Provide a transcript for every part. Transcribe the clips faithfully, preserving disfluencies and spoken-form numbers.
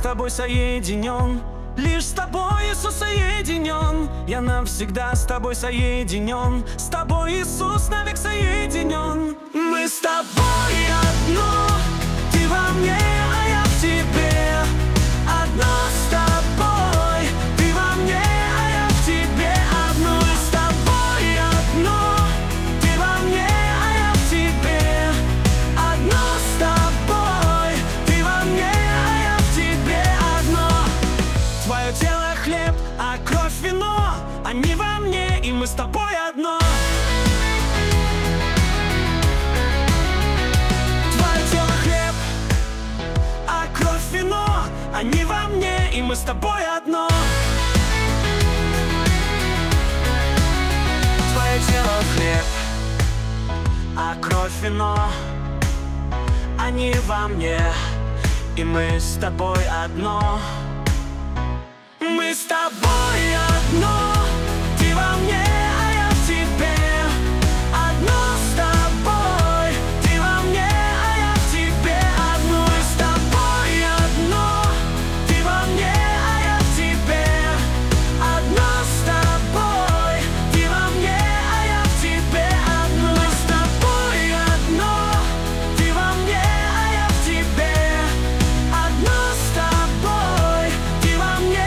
тобой соединен. Лишь с тобой, Иисус, соединен. Я навсегда с тобой соединен. С тобой, Иисус, навек соединен. Мы с тобой одно. Ты во мне, а я в тебе. Одно с тобой. Ты во мне, а я в тебе. Одно мы с тобой одно. Ты во мне, а я в тебе. Одно с тобой. Ты во мне, а я в тебе. Одно. Твое тело хлеб, а кровь вино. Они во мне, и мы с тобой одно. Твое тело хлеб, а кровь вино. Они во мне, и мы с тобой одно. Твое тело хлеб, а кровь вино. Они во мне, и мы с тобой одно. Мы с тобой одно. Ты во мне, а я в тебе. Одно с тобой. Ты во мне, а я в тебе. Одно мы с тобой одно. Ты во мне, а я в тебе. Одно с тобой. Ты во мне, а я в тебе. Одно мы с тобой одно. Ты во мне, а я в тебе. Одно с тобой. Ты во мне.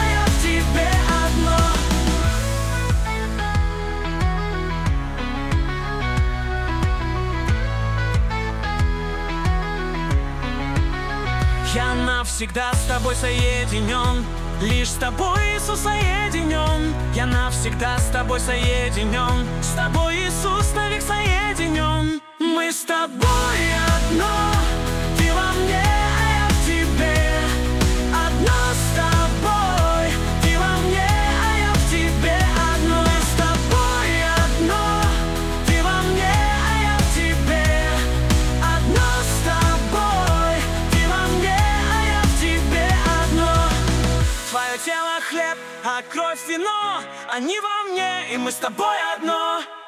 Я навсегда с тобой соединен. Лишь с тобой, Иисус, соединен. Я навсегда с тобой соединен. С тобой, Иисус, навек соединен. Мы с тобой одно. Ты во мне, а я в тебе. Одно с тобой. Ты во мне, а я в тебе. Одно мы с тобой одно. Ты во мне, а я в тебе. Одно с тобой. Ты во мне, а я в тебе. Одно. Твое тело хлеб, а кровь вино. Они во мне, и мы с тобой одно.